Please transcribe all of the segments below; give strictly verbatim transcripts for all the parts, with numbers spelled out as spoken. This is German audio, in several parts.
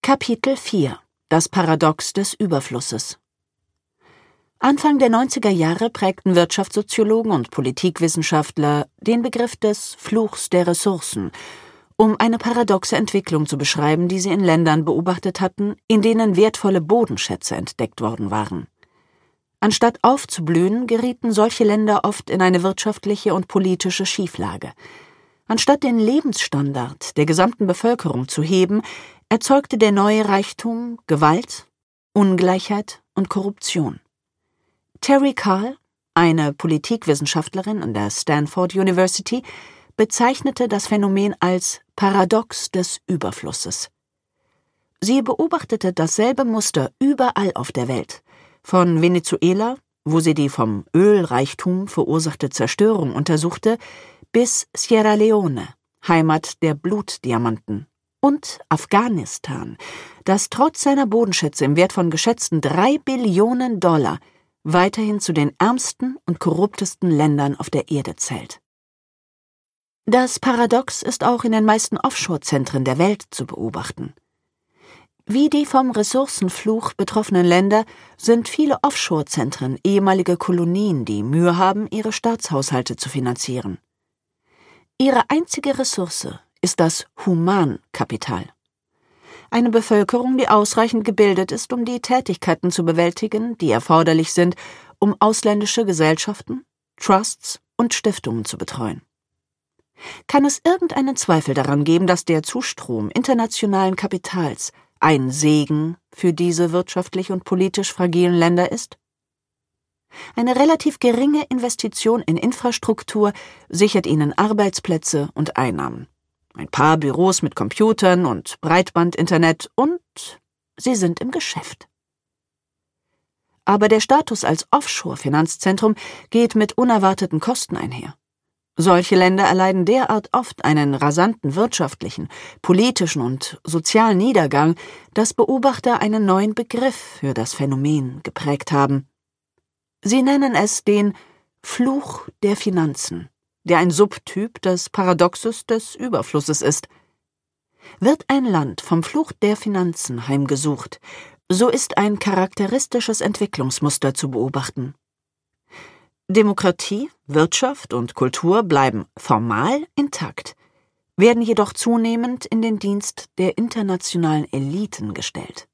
Kapitel vier: Das Paradox des Überflusses. Anfang der neunziger Jahre prägten Wirtschaftssoziologen und Politikwissenschaftler den Begriff des Fluchs der Ressourcen, um eine paradoxe Entwicklung zu beschreiben, die sie in Ländern beobachtet hatten, in denen wertvolle Bodenschätze entdeckt worden waren. Anstatt aufzublühen, gerieten solche Länder oft in eine wirtschaftliche und politische Schieflage. Anstatt den Lebensstandard der gesamten Bevölkerung zu heben, erzeugte der neue Reichtum Gewalt, Ungleichheit und Korruption. Terry Carl, eine Politikwissenschaftlerin an der Stanford University, bezeichnete das Phänomen als Paradox des Überflusses. Sie beobachtete dasselbe Muster überall auf der Welt, von Venezuela, wo sie die vom Ölreichtum verursachte Zerstörung untersuchte, bis Sierra Leone, Heimat der Blutdiamanten, und Afghanistan, das trotz seiner Bodenschätze im Wert von geschätzten drei Billionen Dollar weiterhin zu den ärmsten und korruptesten Ländern auf der Erde zählt. Das Paradox ist auch in den meisten Offshore-Zentren der Welt zu beobachten. Wie die vom Ressourcenfluch betroffenen Länder sind viele Offshore-Zentren ehemalige Kolonien, die Mühe haben, ihre Staatshaushalte zu finanzieren. Ihre einzige Ressource ist das Humankapital. Eine Bevölkerung, die ausreichend gebildet ist, um die Tätigkeiten zu bewältigen, die erforderlich sind, um ausländische Gesellschaften, Trusts und Stiftungen zu betreuen. Kann es irgendeinen Zweifel daran geben, dass der Zustrom internationalen Kapitals ein Segen für diese wirtschaftlich und politisch fragilen Länder ist? Eine relativ geringe Investition in Infrastruktur sichert ihnen Arbeitsplätze und Einnahmen. Ein paar Büros mit Computern und Breitbandinternet und sie sind im Geschäft. Aber der Status als Offshore-Finanzzentrum geht mit unerwarteten Kosten einher. Solche Länder erleiden derart oft einen rasanten wirtschaftlichen, politischen und sozialen Niedergang, dass Beobachter einen neuen Begriff für das Phänomen geprägt haben. Sie nennen es den Fluch der Finanzen, der ein Subtyp des Paradoxes des Überflusses ist. Wird ein Land vom Fluch der Finanzen heimgesucht, so ist ein charakteristisches Entwicklungsmuster zu beobachten. Demokratie, Wirtschaft und Kultur bleiben formal intakt, werden jedoch zunehmend in den Dienst der internationalen Eliten gestellt.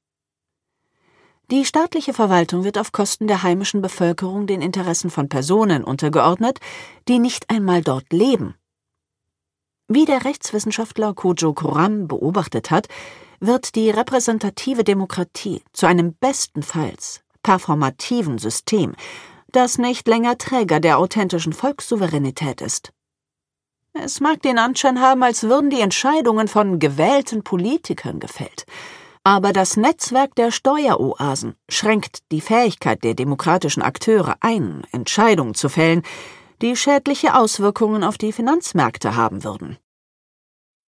Die staatliche Verwaltung wird auf Kosten der heimischen Bevölkerung den Interessen von Personen untergeordnet, die nicht einmal dort leben. Wie der Rechtswissenschaftler Kojo Koram beobachtet hat, wird die repräsentative Demokratie zu einem bestenfalls performativen System, das nicht länger Träger der authentischen Volkssouveränität ist. Es mag den Anschein haben, als würden die Entscheidungen von gewählten Politikern gefällt, aber das Netzwerk der Steueroasen schränkt die Fähigkeit der demokratischen Akteure ein, Entscheidungen zu fällen, die schädliche Auswirkungen auf die Finanzmärkte haben würden.